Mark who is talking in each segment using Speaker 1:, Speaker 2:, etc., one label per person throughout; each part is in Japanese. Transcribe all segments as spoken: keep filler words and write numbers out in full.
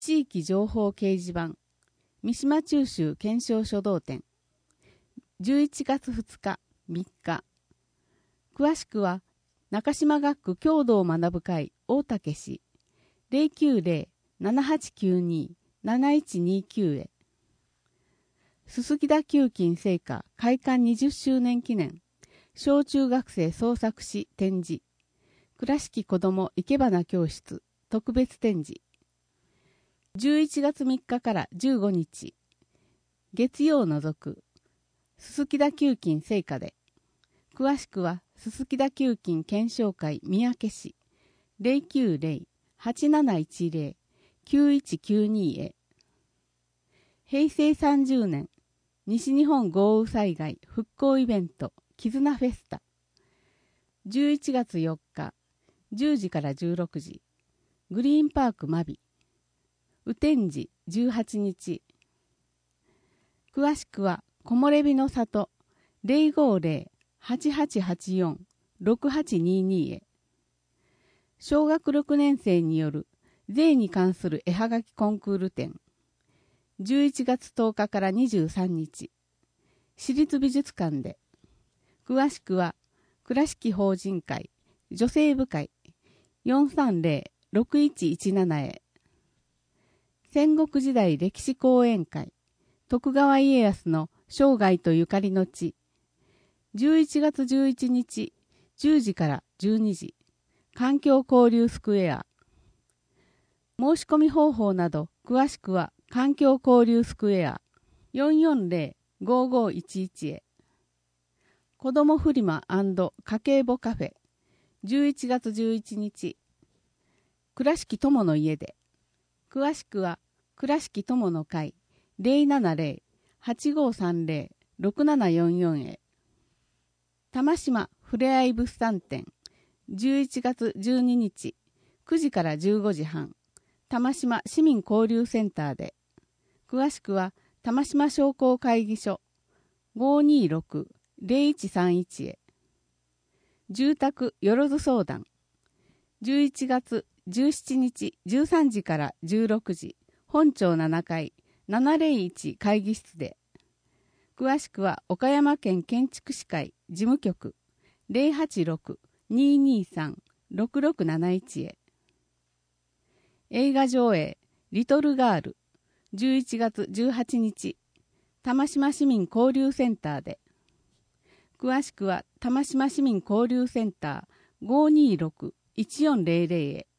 Speaker 1: 地域情報掲示板三島中州検証書道展じゅういちがつふつかみっか。詳しくは中島学区郷土を学ぶ会大竹市 ゼロきゅうゼロ ななはちきゅうに なないちにきゅう へ。すすきだ旧近製菓開館にじゅっしゅうねん記念小中学生創作詩展示倉敷子ども生け花教室特別展示じゅういちがつみっかからじゅうごにち月曜除くすすきだ旧近製菓で。詳しくはすすきだ旧近検証会三宅市 ゼロきゅうゼロ はちなないちゼロ きゅういちきゅうに へ。平成さんじゅうねん西日本豪雨災害復興イベント絆フェスタじゅういちがつよっかじゅうじからじゅうろくじグリーンパークマビ雨天時じゅうはちにち。詳しくは木漏れ日の里 ゼロごゼロ はちはちはちよん ろくはちにに へ。小学ろくねん生による税に関する絵はがきコンクール展じゅういちがつとおかからにじゅうさんにち市立美術館で。詳しくは倉敷法人会女性部会 よんさんゼロ ろくいちいちなな へ。戦国時代歴史講演会徳川家康の生涯とゆかりの地じゅういちがつじゅういちにちじゅうじからじゅうにじ環境交流スクエア。申し込み方法など詳しくは環境交流スクエア よんよんゼロ ごごいちいち へ。子どもフリマ&家計簿カフェじゅういちがつじゅういちにち倉敷友の家で。詳しくは倉敷友の会 ゼロななゼロ はちごさんゼロ ろくななよんよん へ。玉島ふれあい物産展じゅういちがつじゅうににちくじからじゅうごじはん玉島市民交流センターで。詳しくは玉島商工会議所 ごーにーろく ゼロいちさんいち へ。住宅よろず相談じゅういちがつじゅうしちにちじゅうさんじからじゅうろくじ本町ななかいななぜろいち会議室で。詳しくは岡山県建築士会事務局 ゼロはちろく にーにーさん ろくろくなないち へ。映画上映リトルガールじゅういちがつじゅうはちにち玉島市民交流センターで。詳しくは玉島市民交流センター ごーにーろく いちよんゼロゼロ へ。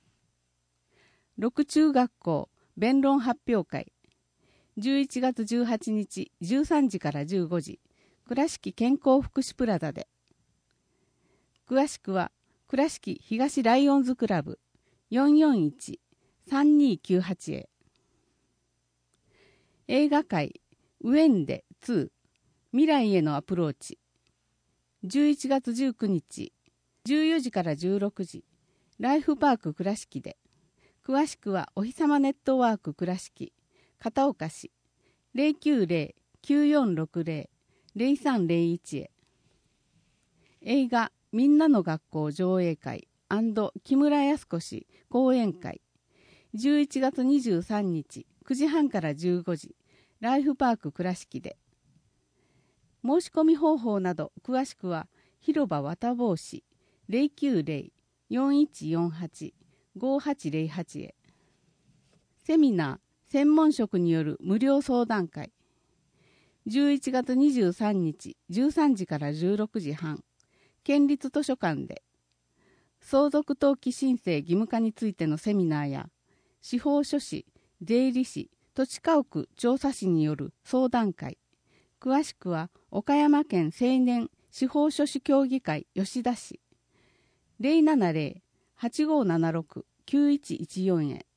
Speaker 1: 六中学校弁論発表会じゅういちがつじゅうはちにちじゅうさんじからじゅうごじ倉敷健康福祉プラザで。詳しくは倉敷東ライオンズクラブ よんよんいち さんにーきゅうはち へ。映画界ウェンデに未来へのアプローチじゅういちがつじゅうくにちじゅうよじからじゅうろくじライフパーク倉敷で。詳しくはおひさまネットワーク倉敷片岡市 ゼロきゅうゼロ きゅうよんろくゼロ ゼロさんゼロいち へ。映画みんなの学校上映会&木村康子氏講演会じゅういちがつにじゅうさんにちくじはんからじゅうごじライフパーク倉敷で。申し込み方法など詳しくは広場綿帽子 ゼロきゅうゼロ よんいちよんはち ごはちゼロはち へ。セミナー専門職による無料相談会じゅういちがつにじゅうさんにちじゅうさんじからじゅうろくじはん県立図書館で。相続登記申請義務化についてのセミナーや司法書士税理士土地家屋調査士による相談会。詳しくは岡山県青年司法書士協議会吉田市 ゼロななゼロ はちごななろく きゅういちいちよん へ。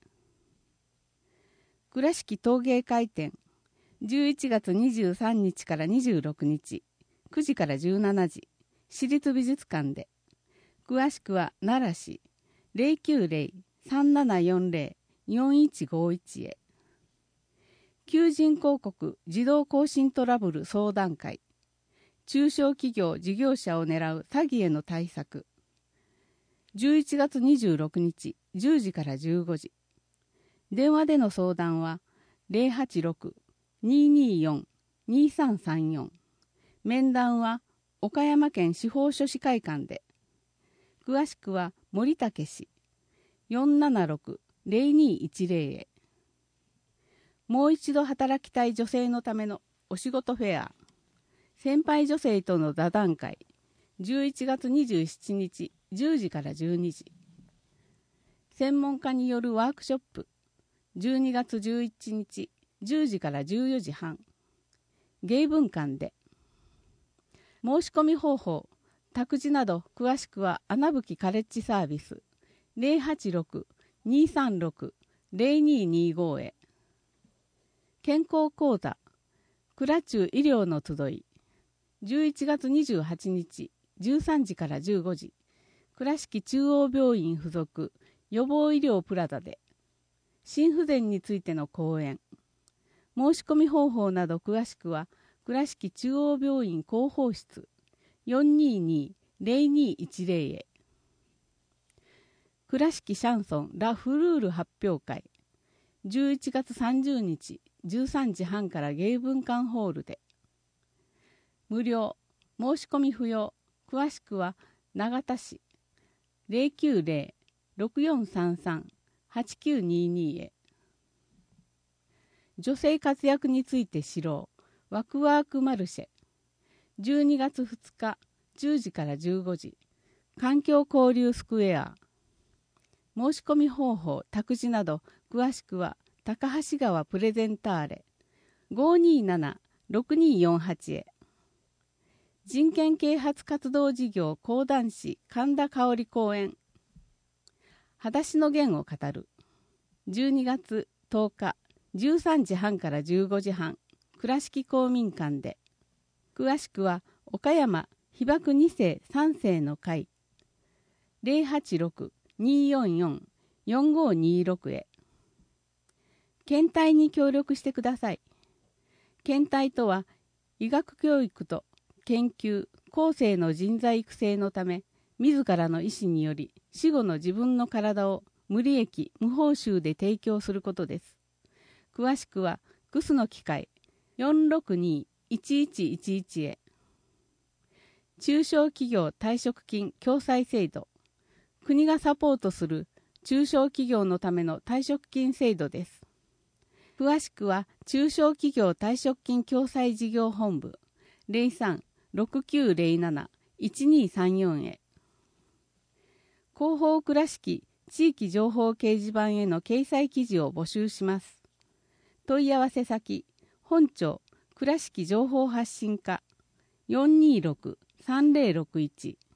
Speaker 1: 倉敷陶芸会展じゅういちがつにじゅうさんにちからにじゅうろくにちくじからじゅうしちじ市立美術館で。詳しくは奈良市 ゼロきゅうゼロ さんななよんゼロ よんいちごいち へ。求人広告自動更新トラブル相談会中小企業事業者を狙う詐欺への対策じゅういちがつにじゅうろくにちじゅうじからじゅうごじ電話での相談は ゼロはちろく にーにーよん にーさんさんよん。面談は岡山県司法書士会館で。詳しくは森武氏 よんななろく ゼロにーいちゼロ へ。もう一度働きたい女性のためのお仕事フェア。先輩女性との座談会。じゅういちがつにじゅうしちにちじゅうじからじゅうにじ。専門家によるワークショップ。じゅうにがつじゅういちにちじゅうじからじゅうよじはん。芸文館で。申し込み方法、託児など詳しくは穴吹カレッジサービス ゼロはちろく にーさんろく ゼロにーにーご へ。健康講座、倉中医療の集い、じゅういちがつにじゅうはちにちじゅうさんじからじゅうごじ、倉敷中央病院附属予防医療プラザで、心不全についての講演、申し込み方法など詳しくは、倉敷中央病院広報室 よんにーにー ゼロにーいちゼロ へ。倉敷シャンソンラ・フルール発表会、じゅういちがつさんじゅうにちじゅうさんじはんから芸文館ホールで。無料、申し込み不要、詳しくは長田市 ゼロきゅうゼロ ろくよんさんさん はちきゅうにーにー へ。女性活躍について知ろうワクワークマルシェ、じゅうにがつふつかじゅうじからじゅうごじ、環境交流スクエア。申し込み方法、託児など詳しくは高橋川プレゼンターレ ごーにーなな ろくにーよんはち へ。人権啓発活動事業講談師神田香織講演、裸足の弦を語る、じゅうにがつとおかじゅうさんじはんからじゅうごじはん、倉敷公民館で。詳しくは岡山被爆にせいさんせいの会 ゼロはちろく にーよんよん よんごーにーろく へ。検体に協力してください。検体とは医学教育と研究後世の人材育成のため、自らの意思により死後の自分の体を無利益無報酬で提供することです。詳しくはグスの機械 よんろくにーいちいちいちいち へ。中小企業退職金共済制度、国がサポートする中小企業のための退職金制度です。詳しくは中小企業退職金共済事業本部 ゼロさん ろくきゅうゼロなないちにーさんよん へ。広報倉敷地域情報掲示板への掲載記事を募集します。問い合わせ先、本庁倉敷情報発信課 よんにーろく さんぜろろくいち